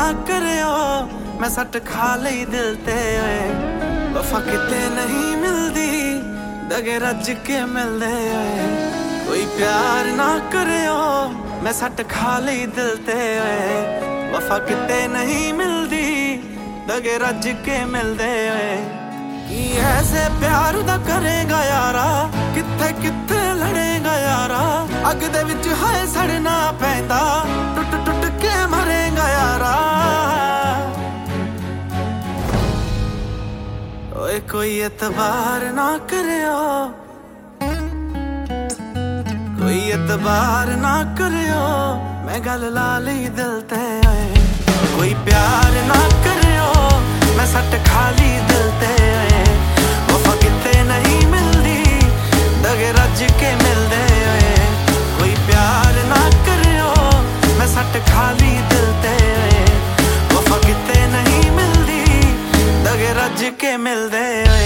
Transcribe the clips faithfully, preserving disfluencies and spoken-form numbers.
करियो मैं सट खा लई दिल ते ओए वफा किते नहीं मिलदी दगे रज के मिलदे ओए कोई प्यार ना करियो मैं सट खा लई दिल ते ओए वफा किते नहीं मिलदी दगे रज के मिलदे ओए की ऐसे प्यार दा करेगा यारा किथे किथे लड़ेगा यारा अग दे विच हाय सड़ना पैंदा टुट टुट के मरेगा यारा ओए कोई एतबार ना करियो कोई एतबार ना करियो मैं गल ला लई दिल ते ओए कोई प्यार ना करियो मैं सट खाली दिल ते ओए वफा किते नहीं मिलदी दगे रज के मिलदे ओए कोई प्यार ना करियो मैं सट खाली दिल ते ओए वफा किते नहीं मिलदी दगे रज के मिलदे ओए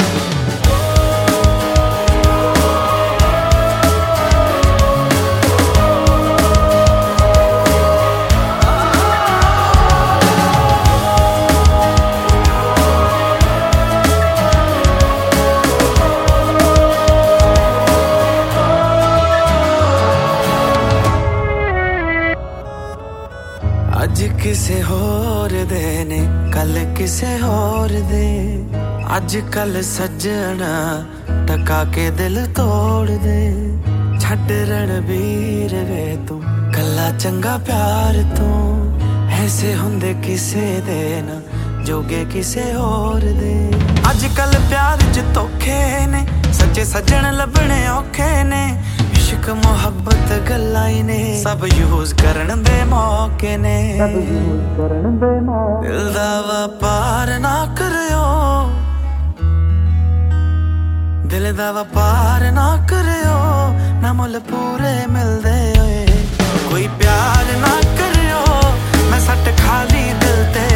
अज किसे होर दे ने कल किसे होर दे अज कल सजना टका के दिल तोड़ दे छड़ रणबीर वे तू कला चंगा प्यार तू ऐसे हुंदे किसे दे ना जोगे किसे होर दे अज कल प्यार च धोखे ने सच्चे सजन लभने औखे ने इश्क मोहब्बत गल्लां ने सब यूज करन दे मौके ने सब यूज करन दे मौके दिल दा व्यापार ना करियो दिल दा व्यापार ना करियो ना मुल पूरे मिलदे ओए कोई प्यार ना करियो मैं सट खाली दिल ते